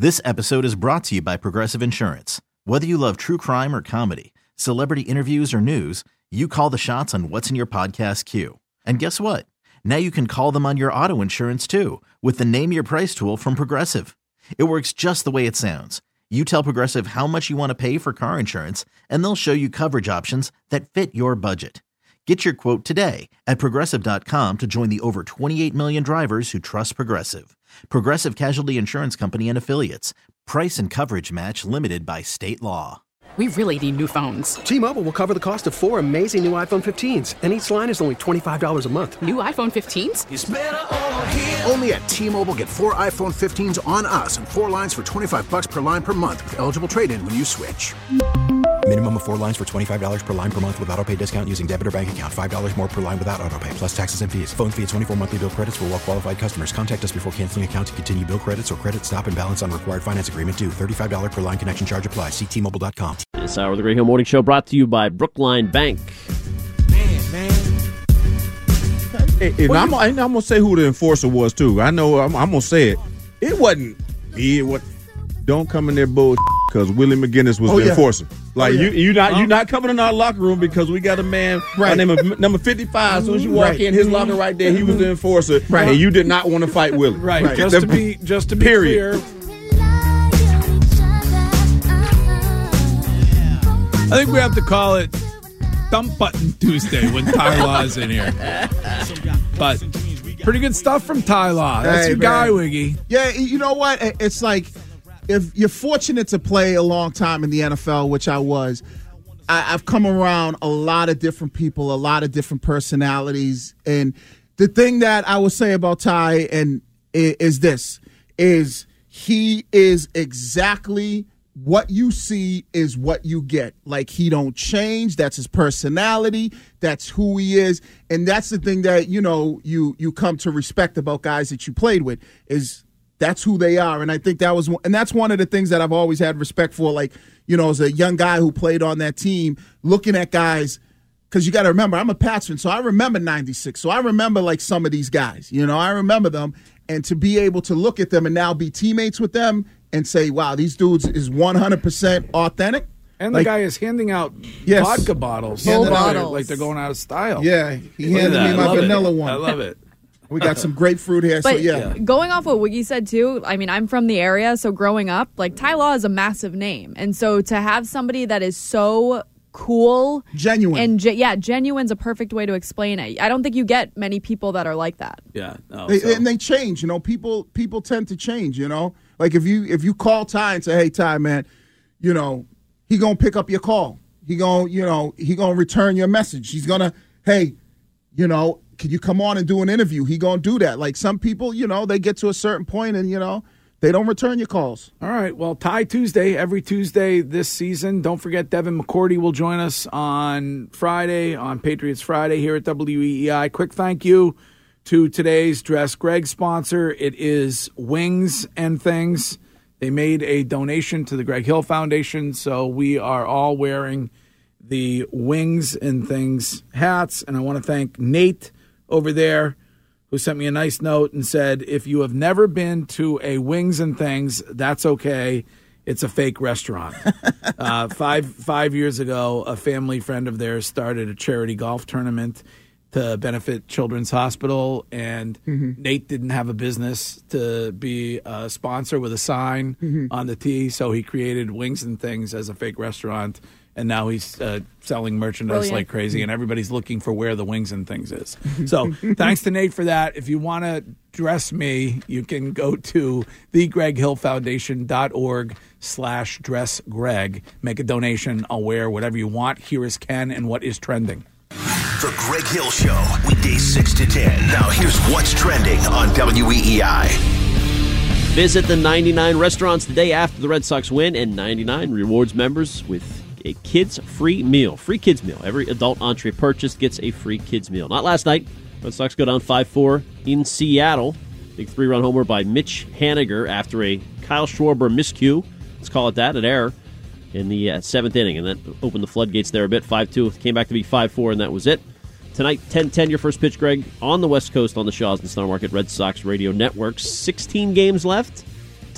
This episode is brought to you by Progressive Insurance. Whether you love true crime or comedy, celebrity interviews or news, you call the shots on what's in your podcast queue. And guess what? Now you can call them on your auto insurance too with the Name Your Price tool from Progressive. It works just the way it sounds. You tell Progressive how much you want to pay for car insurance, and they'll show you coverage options that fit your budget. Get your quote today at Progressive.com to join the over 28 million drivers who trust Progressive. Progressive Casualty Insurance Company and Affiliates. Price and coverage match limited by state law. We really need new phones. T-Mobile will cover the cost of 4 amazing new iPhone 15s, and each line is only $25 a month. New iPhone 15s? It's better over here. Only at T-Mobile, get 4 iPhone 15s on us and 4 lines for $25 per line per month with eligible trade-in when you switch. Minimum of 4 lines for $25 per line per month with autopay discount using debit or bank account. $5 more per line without autopay, plus taxes and fees. Phone fee at 24 monthly bill credits for well-qualified customers. Contact us before canceling account to continue bill credits or credit stop and balance on required finance agreement due. $35 per line connection charge applies. See T-Mobile.com. This hour of the Greg Hill Morning Show brought to you by Brookline Bank. Man. Hey, I'm going to say who the enforcer was, too. I know I'm going to say it. It wasn't me. Don't come in there bullshit because Willie McGinnis was the enforcer. Like, you're not coming in our locker room because we got a man by the name of number 55. As soon as you walk in, his locker right there, he was the enforcer. Right. And you did not want to fight Willie. Right. Just to be clear. I think we have to call it Dump Button Tuesday when Ty Law is in here. But pretty good stuff from Ty Law. That's your guy, Wiggy. Yeah, you know what? It's like if you're fortunate to play a long time in the NFL, which I was, I've come around a lot of different people, a lot of different personalities. And the thing that I would say about Ty is he is exactly what you see is what you get. Like, he don't change. That's his personality. That's who he is. And that's the thing that, you come to respect about guys that you played with is that's who they are. And I think that's one of the things that I've always had respect for. Like, as a young guy who played on that team, looking at guys, because you got to remember, I'm a Pats fan, so I remember 96. So I remember, like, some of these guys. I remember them. And to be able to look at them and now be teammates with them and say, wow, these dudes is 100% authentic. And the guy is handing out vodka bottles. Like they're going out of style. Yeah, he handed me my vanilla one. I love it. We got some grapefruit here, but going off what Wiggy said, too, I mean, I'm from the area, so growing up, like, Ty Law is a massive name. And so to have somebody that is so cool. Genuine. And genuine's a perfect way to explain it. I don't think you get many people that are like that. Yeah. No, and they change, people tend to change, Like if you call Ty and say, hey, Ty, man, he going to pick up your call. He going to return your message. He's going to, hey, can you come on and do an interview? He going to do that. Like some people, they get to a certain point and, they don't return your calls. All right. Well, Ty Tuesday, every Tuesday this season. Don't forget Devin McCourty will join us on Friday, on Patriots Friday here at WEEI. Quick thank you to today's Dress Greg sponsor. It is Wings and Things. They made a donation to the Greg Hill Foundation, so we are all wearing the Wings and Things hats. And I want to thank Nate over there, who sent me a nice note and said, if you have never been to a Wings and Things, that's okay. It's a fake restaurant. 5 years ago, a family friend of theirs started a charity golf tournament to benefit Children's Hospital, and Nate didn't have a business to be a sponsor with a sign on the tee, so he created Wings and Things as a fake restaurant. And now he's selling merchandise like crazy, and everybody's looking for where the Wings and Things is. So thanks to Nate for that. If you want to dress me, you can go to thegreghillfoundation.org/dressgreg. Make a donation. I'll wear whatever you want. Here is Ken and what is trending. The Greg Hill Show, weekdays 6 to 10. Now here's what's trending on WEEI. Visit the 99 restaurants the day after the Red Sox win, and 99 rewards members with a kids free meal. Free kids meal. Every adult entree purchased gets a free kids meal. Not last night. Red Sox go down 5-4 in Seattle. Big 3-run homer by Mitch Haniger after a Kyle Schwarber miscue. Let's call it that, an error in the 7th inning. And that opened the floodgates there a bit. 5-2. Came back to be 5-4, and that was it. Tonight, 10-10, your first pitch, Greg, on the West Coast on the Shaws and Star Market Red Sox Radio Network. 16 games left.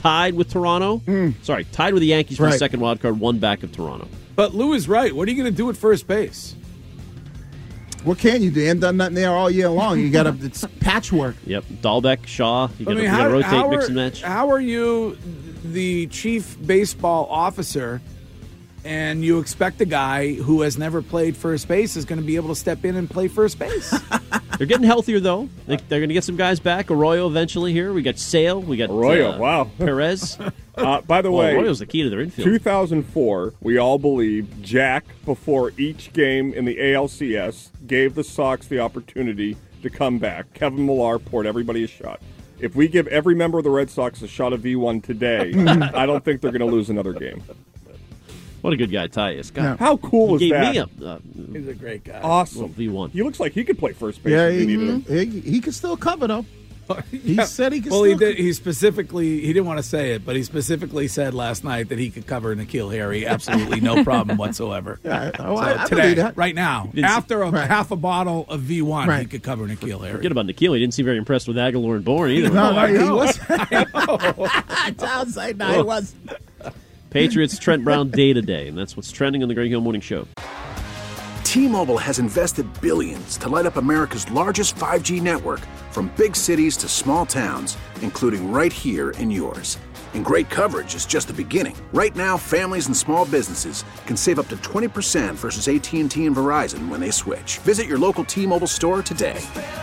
tied with Toronto. Sorry, tied with the Yankees for the Right. second wild card, one back of Toronto. But Lou is right. What are you going to do at first base? What can you do? You haven't done nothing there all year long. You got to it's patchwork. Yep, Dahlbeck, Shaw. You got to rotate, mix and match. How are you the chief baseball officer, and you expect a guy who has never played first base is going to be able to step in and play first base? They're getting healthier, though. They're going to get some guys back. Arroyo eventually here. We got Sale. We got Arroyo, wow. Perez. By the way, Arroyo's the key to their infield. 2004, we all believe Jack, before each game in the ALCS, gave the Sox the opportunity to come back. Kevin Millar poured everybody a shot. If we give every member of the Red Sox a shot of V1 today, I don't think they're going to lose another game. What a good guy Tyus. God, How cool is he gave that? me He's a great guy. Awesome. V1. He looks like he could play first base Yeah, if he needed him. he can still cover though. He said he could. Well, still he did. He didn't want to say it, but he specifically said last night that he could cover N'Keal Harry. Absolutely no problem whatsoever. Yeah, So I today, believe that. right now, Didn't see- after half a bottle of V1, he Right. could cover N'Keal Harry. Forget about N'Keal. He didn't seem very impressed with Aguilar and Bourne either. No, he know. was. I Downside, no, he was. Patriots Trent Brown day to day, and that's what's trending on the Greg Hill Morning Show. T-Mobile has invested billions to light up America's largest 5G network, from big cities to small towns, including right here in yours. And great coverage is just the beginning. Right now, families and small businesses can save up to 20% versus AT&T and Verizon when they switch. Visit your local T-Mobile store today.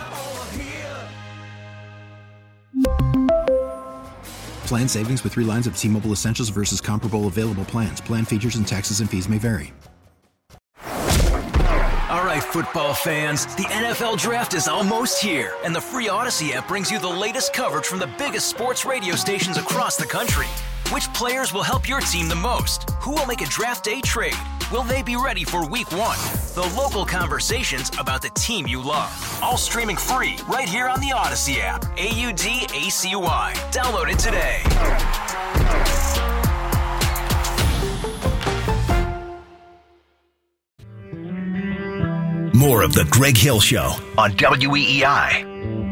Plan savings with 3 lines of T-Mobile Essentials versus comparable available plans. Plan features and taxes and fees may vary. All right, football fans, the NFL Draft is almost here, and the free Odyssey app brings you the latest coverage from the biggest sports radio stations across the country. Which players will help your team the most? Who will make a draft day trade? Will they be ready for Week 1? The local conversations about the team you love. All streaming free right here on the Odyssey app. AUDACY. Download it today. More of the Greg Hill Show on WEEI.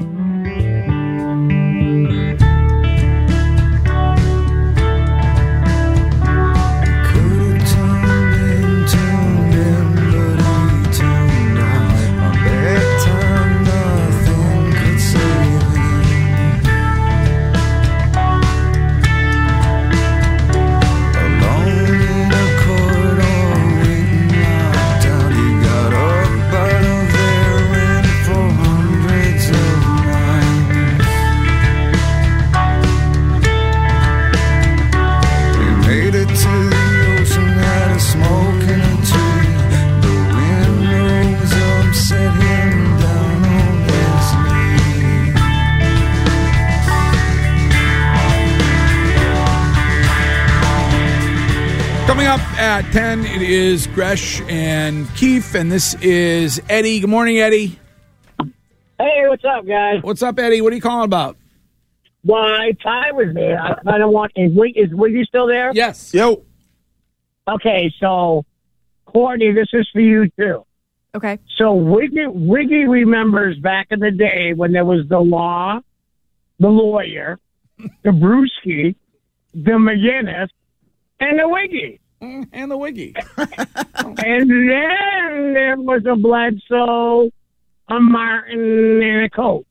Coming up at 10, it is Gresh and Keefe, and this is Eddie. Good morning, Eddie. Hey, what's up, guys? What's up, Eddie? What are you calling about? Why, Ty was there. I kind of want... Is Wiggy still there? Yes. Yo. Okay, so, Courtney, this is for you, too. Okay. So, Wiggy remembers back in the day when there was the law, the lawyer, the Brewski, the McGinnis, and the Wiggy. And the Wiggy. And then there was a Bledsoe, a Martin, and a Coates.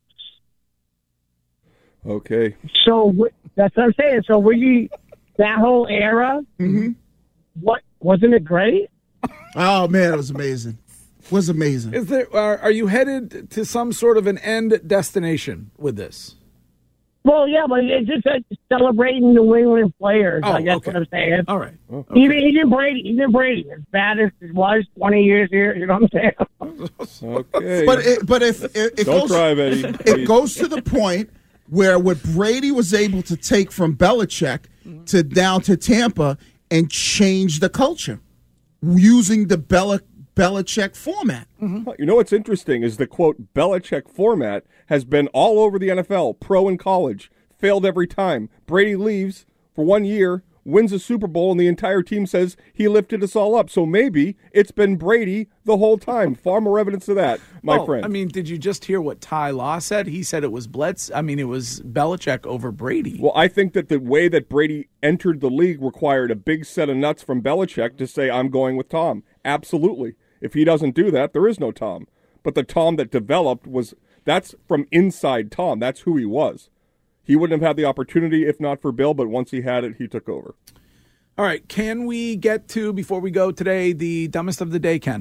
Okay. So that's what I'm saying. So Wiggy, that whole era, what wasn't it great? Oh man, it was amazing. Was amazing. Is there? Are you headed to some sort of an end destination with this? Well, yeah, but it's just celebrating New England players. Oh, I guess okay. what I'm saying. All right. Okay. Even Brady, as bad as it was 20 years here, you know what I'm saying? Okay. But if it Don't goes, cry, Eddie. it goes to the point where what Brady was able to take from Belichick to down to Tampa and change the culture using the Belichick format. You know what's interesting is the, quote, Belichick format has been all over the NFL, pro and college, failed every time. Brady leaves for 1 year. wins a Super Bowl, and the entire team says he lifted us all up. So maybe it's been Brady the whole time. Far more evidence of that, my friend. I mean, did you just hear what Ty Law said? He said it was it was Belichick over Brady. Well, I think that the way that Brady entered the league required a big set of nuts from Belichick to say, I'm going with Tom. Absolutely. If he doesn't do that, there is no Tom. But the Tom that developed that's from inside Tom. That's who he was. He wouldn't have had the opportunity if not for Bill, but once he had it, he took over. All right, can we get to, before we go today, the dumbest of the day, Ken?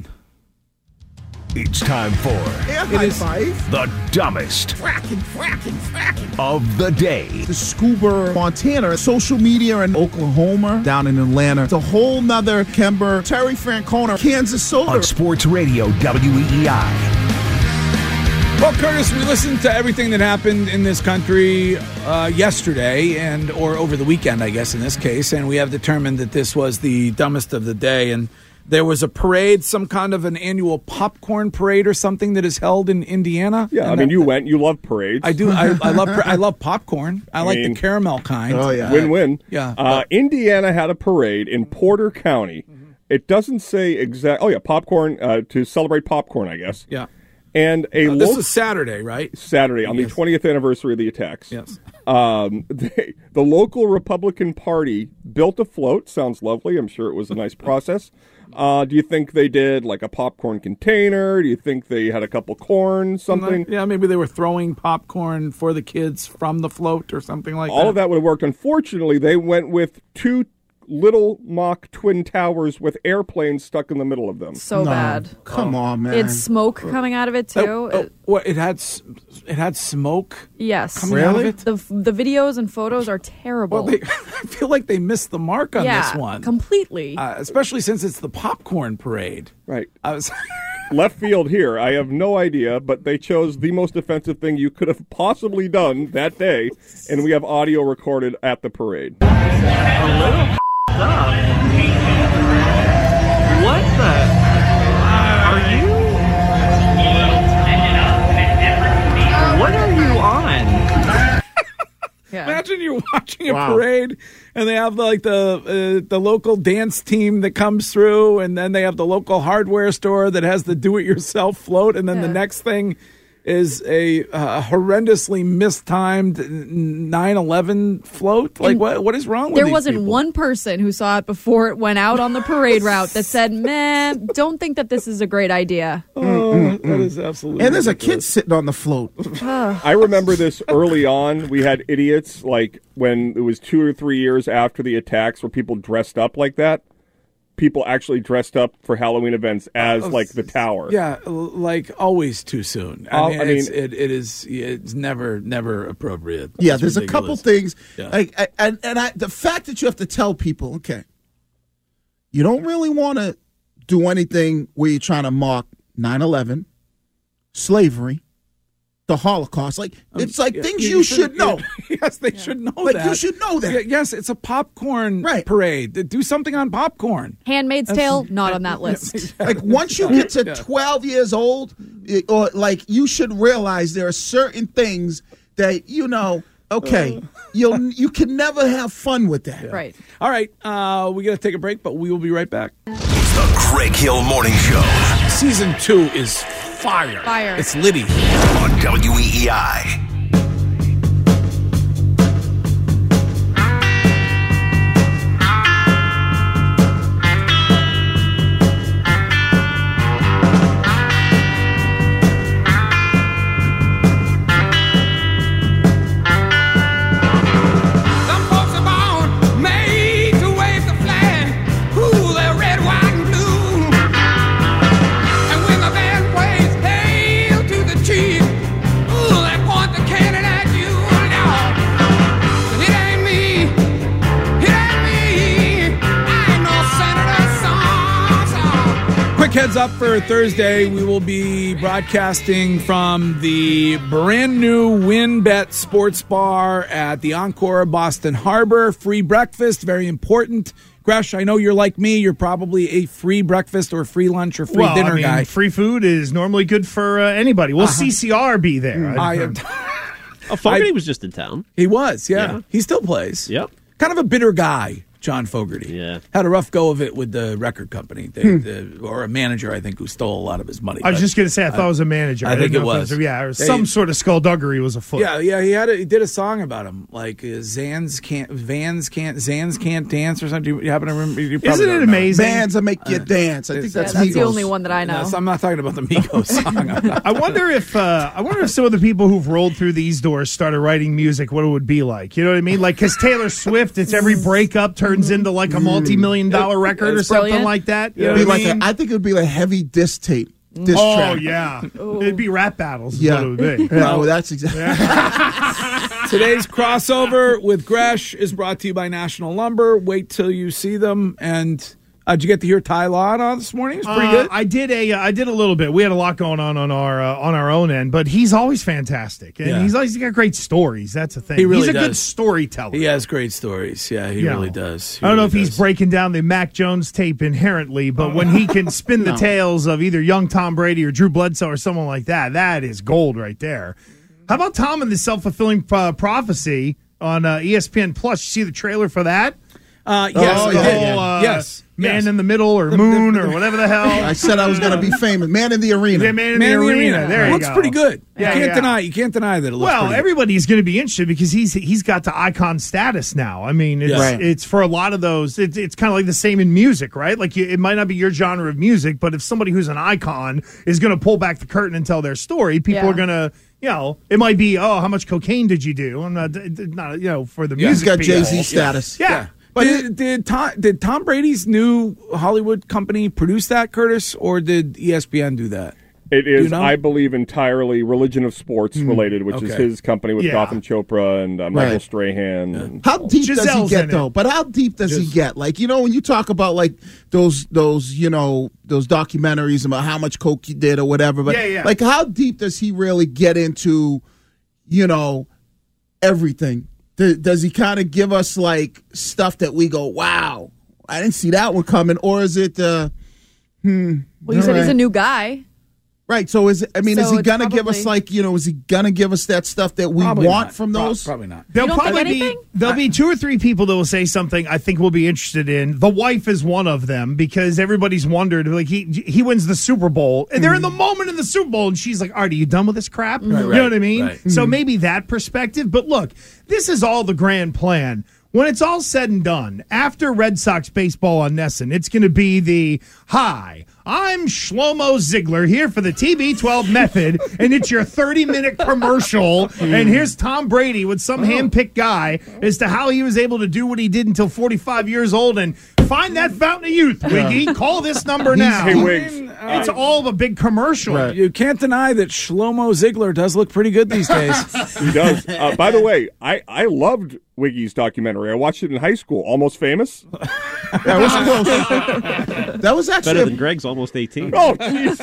It's time for the dumbest of the day. The Scuba, Montana, social media in Oklahoma, down in Atlanta. It's a whole nother Kemba, Terry Francona, Kansas Soda. On Sports Radio WEEI. Well, Curtis, we listened to everything that happened in this country yesterday or over the weekend, I guess, in this case, and we have determined that this was the dumbest of the day. And there was a parade, some kind of an annual popcorn parade or something that is held in Indiana. Yeah, you went. You love parades. I do. I love popcorn. I like the caramel kind. Oh, yeah. Win-win. Yeah. Indiana had a parade in Porter County. It doesn't say exact. Oh, yeah, popcorn to celebrate popcorn, I guess. Yeah. And this is Saturday, right? Saturday, on the 20th anniversary of the attacks. Yes. The local Republican Party built a float. Sounds lovely. I'm sure it was a nice process. Do you think they did like a popcorn container? Do you think they had a couple corn, something? Yeah, maybe they were throwing popcorn for the kids from the float or something like that. All of that would have worked. Unfortunately, they went with two little mock twin towers with airplanes stuck in the middle of them. So bad. Come on, man. It's smoke coming out of it too. It had smoke. Yes. Coming out of it. The videos and photos are terrible. Well, I feel like they missed the mark on this one completely. Especially since it's the popcorn parade. Right. I was left field here. I have no idea, but they chose the most offensive thing you could have possibly done that day, and we have audio recorded at the parade. What the? Are you? What are you on? Imagine you're watching a parade, and they have the local dance team that comes through, and then they have the local hardware store that has the do-it-yourself float, and then the next thing is a horrendously mistimed 9/11 float. Like, what is wrong with There these wasn't people? one person who saw it before it went out on the parade route that said, man, don't think that this is a great idea. That is absolutely And there's ridiculous. a kid sitting on the float. I remember this early on. We had idiots, like when it was 2 or 3 years after the attacks where people dressed up like that. People actually dressed up for Halloween events as like the tower. Yeah, like always too soon. It's never appropriate. Yeah, It's there's ridiculous. a couple things. Yeah. The fact that you have to tell people, okay, you don't really want to do anything where you're trying to mark 9/11, slavery, the Holocaust. Like it's like things you should know. Yes, they should know Like, that. you should know that. Yes, it's a popcorn parade. Do something on popcorn. Handmaid's Tale, not on that list. Like once you get to 12 years old, or like you should realize there are certain things that okay, you can never have fun with that. Right. All right, we got to take a break, but we will be right back. It's the Greg Hill Morning Show. Season 2 is fire. Fire. It's Liddy. On WEEI. Heads up for Thursday, we will be broadcasting from the brand new WinBet Sports Bar at the Encore Boston Harbor. Free breakfast, very important. Gresh, I know you're like me. You're probably a free breakfast or free lunch or free dinner guy. Free food is normally good for anybody. Will CCR be there? Fogarty was just in town. He was, yeah. He still plays. Yep. Kind of a bitter guy. John Fogerty. Yeah. Had a rough go of it with the record company, or a manager, I think, who stole a lot of his money. I was just going to say, I thought it was a manager. I think didn't it know if was. or some sort of skullduggery was afoot. Yeah. He did a song about him, like Vans can't dance or something. You happen to remember? You probably Isn't it don't know. amazing? Bands that make you dance. I think that's the Migos. only one that I know. I'm not talking about the Migos song. I wonder if some of the people who've rolled through these doors started writing music, what it would be like. You know what I mean? Like, because Taylor Swift, it's every breakup turns into like a multi-million-dollar record or something brilliant. like that. You It'd know be what I like mean? I think it would be like heavy diss tape. Diss Oh, track. yeah. It'd be rap battles is Yeah. what it would be. No, that's exactly. Today's crossover with Gresh is brought to you by National Lumber. Wait till you see them. And did you get to hear Ty Law on this morning? It's pretty good. I did a little bit. We had a lot going on our own end, but he's always fantastic, and Yeah. he's got great stories. That's the thing. He really he's a good does. storyteller. He has great stories. Yeah, he really does. I don't know if he's breaking down the Mac Jones tape inherently, but when he can spin the tales of either young Tom Brady or Drew Bledsoe or someone like that, that is gold right there. How about Tom and the self-fulfilling prophecy on ESPN Plus? You see the trailer for that? Yes, Oh, I yeah, did. yeah. Yes. Man in the Middle or Moon or whatever the hell. I said I was going to be famous. Man in the Arena. Yeah, Man in the Arena. There you Looks go. pretty good. Yeah, you yeah. can't deny that it looks Well, pretty good. everybody's going to be interested because he's got the icon status now. I mean, it's, Right. it's for a lot of those. It's kind of like the same in music, right? Like it might not be your genre of music, but if somebody who's an icon is going to pull back the curtain and tell their story, people are going to. You know, it might be, how much cocaine did you do? I'm not for the music. He's got people. Jay-Z status. Yeah. But did Tom Brady's new Hollywood company produce that, Curtis, or did ESPN do that? It is, You know? I believe, entirely Religion of Sports related, which is Okay. his company with Yeah. Gotham Chopra and Michael Strahan. And, How deep does he Giselle's get in it. though? But how deep does he get? Like, when you talk about like those documentaries about how much coke he did or whatever, but Yeah. like how deep does he really get into, everything? Does he kind of give us like stuff that we go, wow, I didn't see that one coming, or is it? Well, you said he's a new guy. Right. So is he So gonna it's give us probably- is he gonna give us that stuff that we Probably want not. from those? Probably not. There'll You don't think probably be anything? there'll be 2 or 3 people that will say something I think we'll be interested in. The wife is one of them because everybody's wondered, like he wins the Super Bowl and they're in the moment in the Super Bowl and she's like, "All right, are you done with this crap?" You know what I mean? right. So maybe that perspective. But look, this is all the grand plan. When it's all said and done, after Red Sox baseball on Nesson, it's going to be the hi. I'm Shlomo Ziegler here for the TB12 method, and it's your 30-minute commercial. And here's Tom Brady with some handpicked guy as to how he was able to do what he did until 45 years old. And find that fountain of youth, Wiggy. Call this number now. Hey, Wiggs. It's all of a big commercial. You can't deny that Shlomo Ziegler does look pretty good these days. He does. By the way, I loved Wiggy's documentary. I watched it in high school. Almost Famous. That was close. That was actually Better than Greg's almost 18. Oh, jeez.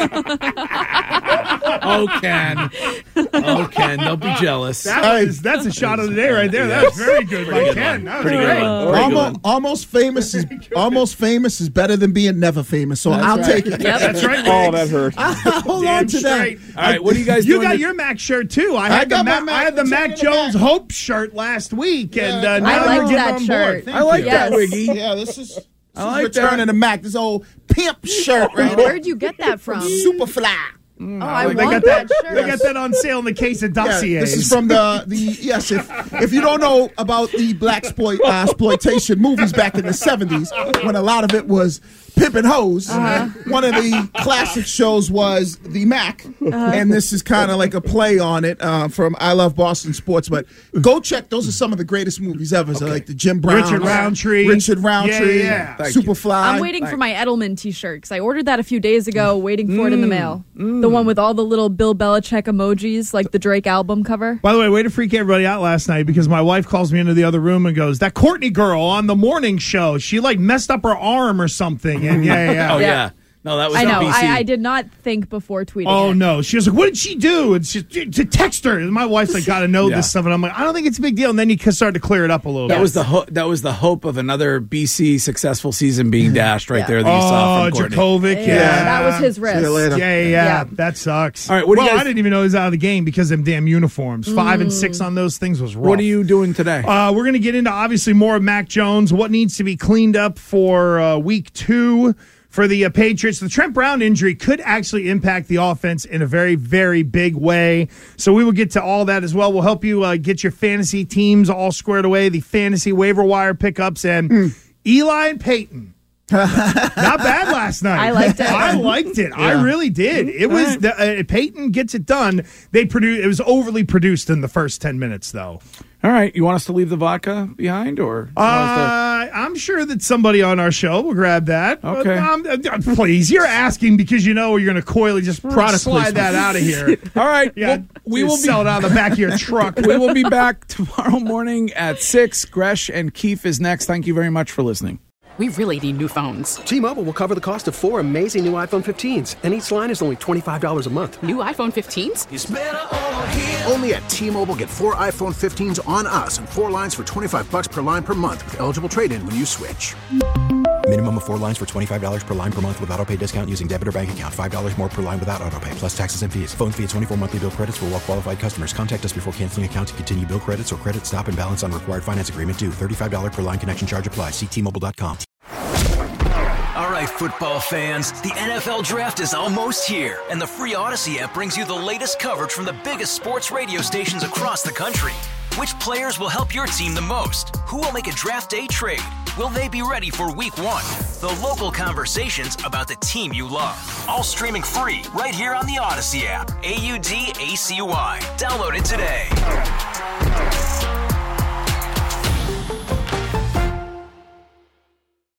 Ken, don't be jealous. That's a shot of the day right there. That's very good by Ken. That was Pretty good great. one. Almost famous is better than being never famous. So I'll take it. That's right. Oh, that hurt. Hold Damn on to straight. that. All right, what are you guys You doing? got your Mac shirt too. I had got my the Mac- I had the it's Mac in the Jones back. Hope shirt last week, and now I you're like getting that on shirt. board. Thank I like you. that, Yes. Wiggy. Yeah, this is like returning that. to Mac. This old pimp shirt right there. Where'd you get that from? Superfly. Oh, I They want got that. shirt. They got that on sale in the case of Yeah, dossiers. this is from the yes. If you don't know about the black exploitation movies back in the 70s, when a lot of it was pimp and hoes, one of the classic shows was The Mac, and this is kind of like a play on it from I Love Boston Sports. But go check; those are some of the greatest movies ever. So like the Jim Brown, Richard Roundtree, yeah. Superfly. I'm waiting for my Edelman T-shirt because I ordered that a few days ago, waiting for it in the mail. The one with all the little Bill Belichick emojis, like the Drake album cover. By the way, way to freak everybody out last night because my wife calls me into the other room and goes, "That Courtney girl on the morning show, she like messed up her arm or something." And yeah. Oh yeah. No, that was I know. NBC. I did not think before tweeting. Oh it. no, she was like, "What did she do?" And she to text her. And my wife's like, "Got to know this stuff." And I'm like, "I don't think it's a big deal." And then you started to clear it up a little bit. That was the hope of another BC successful season being dashed right there. That you saw from Courtney. Djokovic. Yeah, that was his risk. See you later. Yeah. That sucks. All right, what do you guys- I didn't even know he was out of the game because of them damn uniforms. 5 and 6 on those things was rough. What are you doing today? We're going to get into obviously more of Mac Jones. What needs to be cleaned up for week 2. For the Patriots, the Trent Brown injury could actually impact the offense in a very, very big way. So we will get to all that as well. We'll help you get your fantasy teams all squared away, the fantasy waiver wire pickups, and Eli and Peyton. Not bad last night. I liked it. I really did. It was Peyton gets it done. It was overly produced in the first 10 minutes, though. All right, you want us to leave the vodka behind, or I'm sure that somebody on our show will grab that. Okay. Please, you're asking because you know you're going to coyly just slide that out of here. All right. Yeah, we will sell it out of the back of your truck. We will be back tomorrow morning at 6. Gresh and Keefe is next. Thank you very much for listening. We really need new phones. T-Mobile will cover the cost of 4 amazing new iPhone 15s, and each line is only $25 a month. New iPhone 15s? It's better over here. Only at T-Mobile, get 4 iPhone 15s on us and 4 lines for $25 per line per month with eligible trade-in when you switch. Minimum of 4 lines for $25 per line per month with autopay discount using debit or bank account. $5 more per line without autopay, plus taxes and fees. Phone fee at 24 monthly bill credits for well-qualified customers. Contact us before canceling account to continue bill credits or credit stop and balance on required finance agreement due. $35 per line connection charge applies. See T-Mobile.com. All right, football fans, the NFL Draft is almost here, and the free Odyssey app brings you the latest coverage from the biggest sports radio stations across the country. Which players will help your team the most? Who will make a draft day trade? Will they be ready for week 1? The local conversations about the team you love. All streaming free right here on the Odyssey app. AUDACY. Download it today.